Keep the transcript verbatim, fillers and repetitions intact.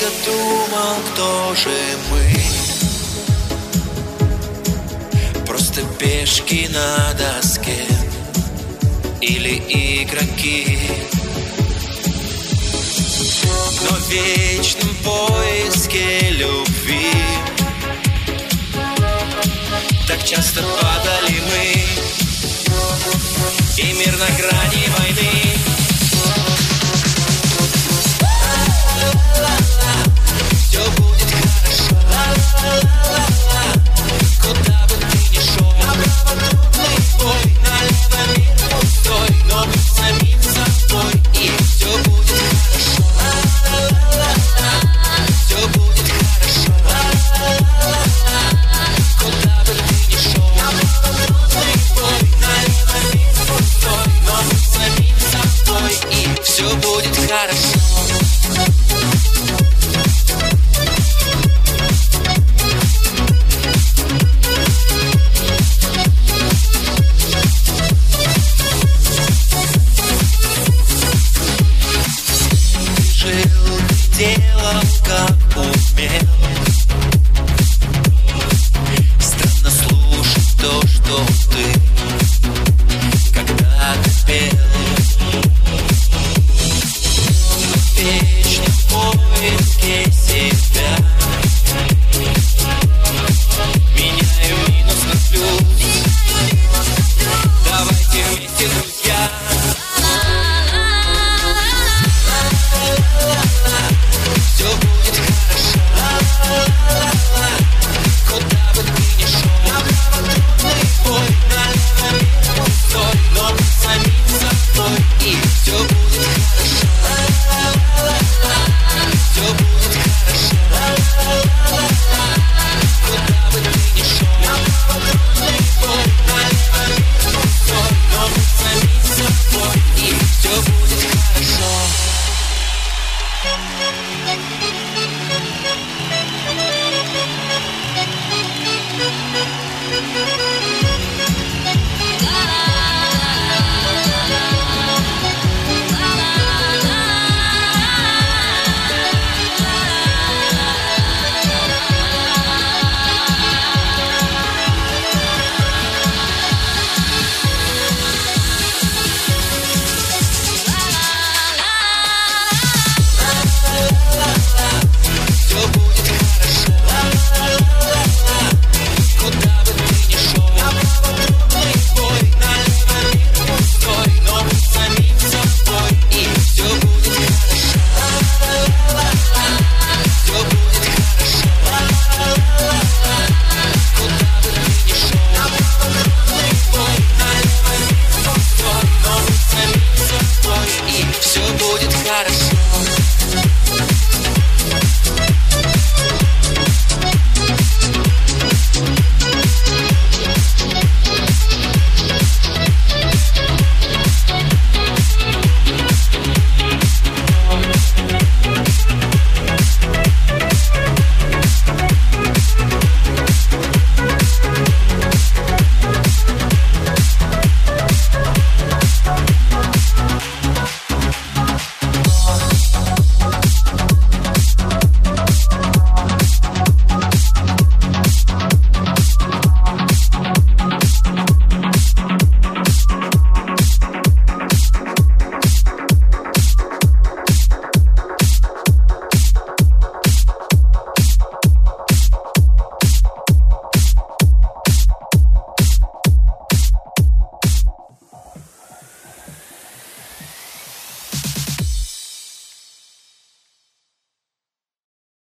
долго думал, кто же мы. Просто пешки на доске или игроки, но в вечном поиске любви так часто падали мы, и мир на грани войны. Все будет хорошо, куда бы ты ни шел. Направо трудный бой, налево мир пустой, но мы самим собой, и все будет хорошо. Все будет хорошо, куда бы ты ни шел. Направо трудный бой, налево мир пустой, но мы самим собой, и все будет хорошо. Делал, как умел. Странно слушать то, что ты